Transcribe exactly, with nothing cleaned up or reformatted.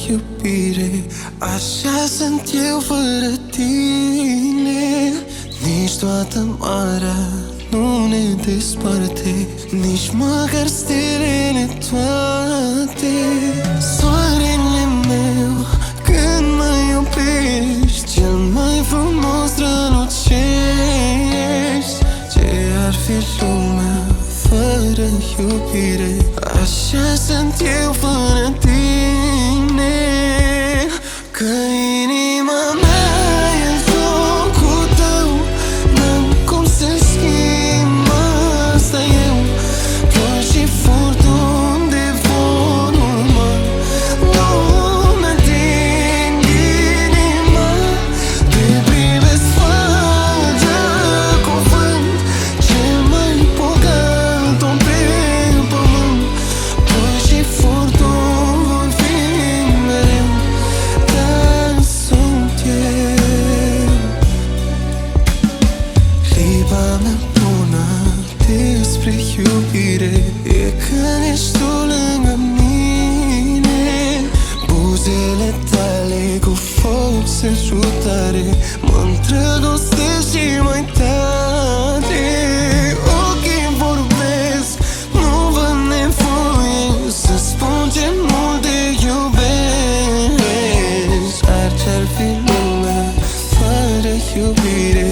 iubire. Așa sunt eu fără tine. Nici toată marea nu ne desparte, nici măcar stelele toate. Soarele meu, când mă iubești, cel mai frumos strălucești. Ce ar fi lumea fără iubire? Așa sunt eu fără tine. Că inima mea e în locul tău, n-am cum să schimb asta eu. Ploși și furtuni de vor urma lumea din inima. Te privesc fără cuvânt, cel mai bogat om pe pământ. Ploși și furtuni vin mereu, dar sunt eu. Clipa mea bună despre iubire e când ești tu lângă mine. Buzele tale cu foc sărutare mă îndrăgostesc și mai tare. Ochii vorbesc, nu văd nevoie să spun ce mult te iubesc. Ar ce-ar fi lumea fără iubire?